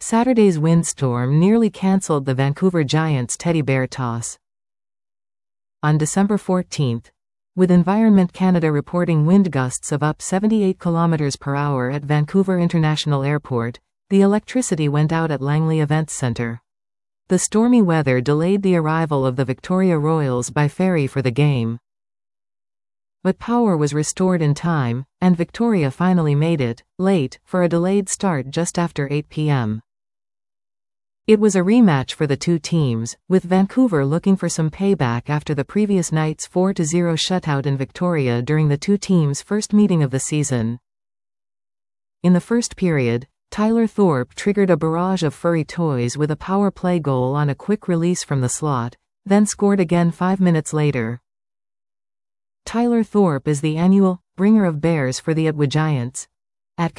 Saturday's windstorm nearly cancelled the Vancouver Giants teddy bear toss. On December 14th, with Environment Canada reporting wind gusts of up 78 km per hour at Vancouver International Airport, the electricity went out at Langley Events Centre. The stormy weather delayed the arrival of the Victoria Royals by ferry for the game. But power was restored in time, and Victoria finally made it, late, for a delayed start just after 8 p.m. It was a rematch for the two teams, with Vancouver looking for some payback after the previous night's 4-0 shutout in Victoria during the two teams' first meeting of the season. In the first period, Tyler Thorpe triggered a barrage of furry toys with a power play goal on a quick release from the slot, then scored again 5 minutes later. Tyler Thorpe is the annual bringer of bears for the Ottawa Giants. At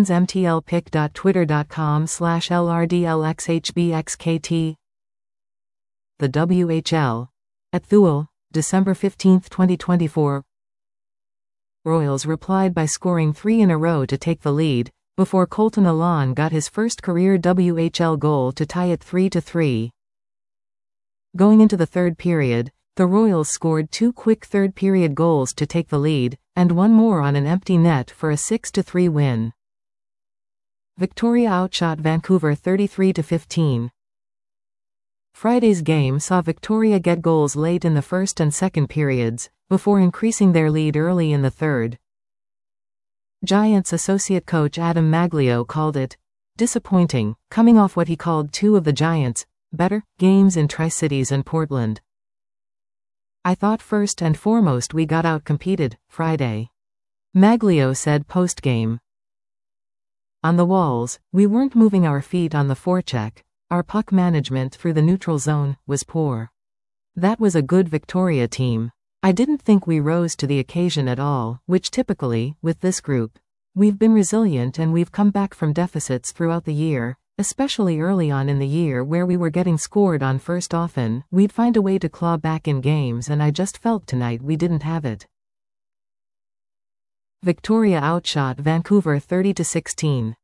canadiansmtlpic.twitter.com/LRDLXHBXKT. The WHL. At Thule, December 15, 2024. Royals replied by scoring 3 in a row to take the lead, before Colton Alon got his first career WHL goal to tie it 3-3. Going into the third period, the Royals scored 2 quick third-period goals to take the lead, and one more on an empty net for a 6-3 win. Victoria outshot Vancouver 33-15. Friday's game saw Victoria get goals late in the first and second periods, before increasing their lead early in the third. Giants associate coach Adam Maglio called it disappointing, coming off what he called 2 of the Giants' better games in Tri-Cities and Portland. "I thought first and foremost we got out-competed Friday," Maglio said post-game. "On the walls, we weren't moving our feet on the forecheck. Our puck management through the neutral zone was poor. That was a good Victoria team. I didn't think we rose to the occasion at all, which typically, with this group, we've been resilient and we've come back from deficits throughout the year. Especially early on in the year where we were getting scored on first often, we'd find a way to claw back in games, and I just felt tonight we didn't have it." Victoria outshot Vancouver 30-16.